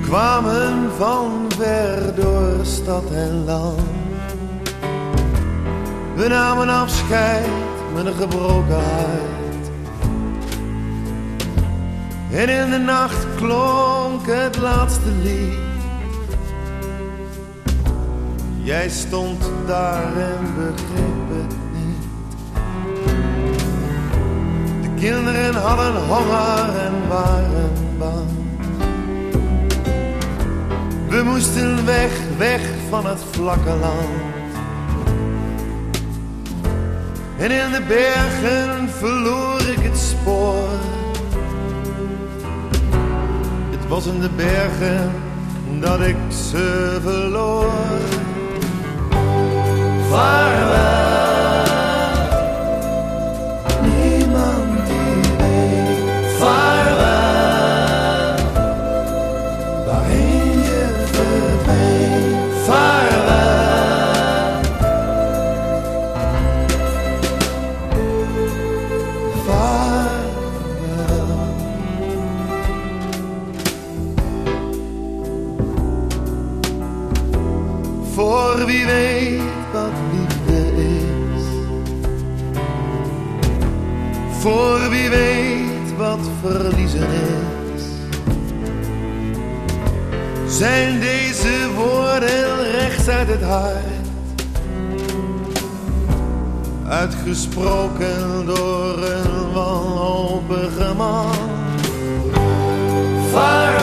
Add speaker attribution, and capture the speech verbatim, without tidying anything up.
Speaker 1: kwamen van ver door stad en land. We namen afscheid met een gebroken hart. En in de nacht klonk het laatste lied. Jij stond daar en begreep het niet. De kinderen hadden honger en waren bang. We moesten weg, weg van het vlakke land. En in de bergen verloor ik het spoor. Het was in de bergen dat ik ze verloor. Vaarwel, niemand die weet. Vaarwel, waarheen je verdween. Vaarwel, vaarwel. Voor wie weet wat liefde is. Voor wie weet wat verliezen is. Zijn deze woorden rechts uit het hart. Uitgesproken door een wanhopige man. Vaarwel.